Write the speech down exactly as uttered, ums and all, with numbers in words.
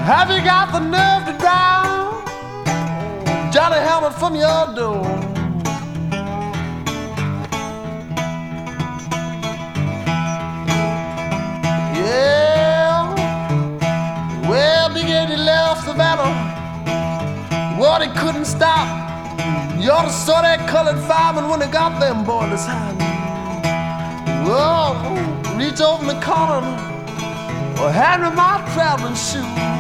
Have you got the nerve to drown Johnny Helmet from your door? Yeah, well, Big Eddie left Savannah. What he couldn't stop. You ought to saw that colored fireman when they got them boilers hot. Whoa, reach over in the corner. Well, hand me my traveling shoes.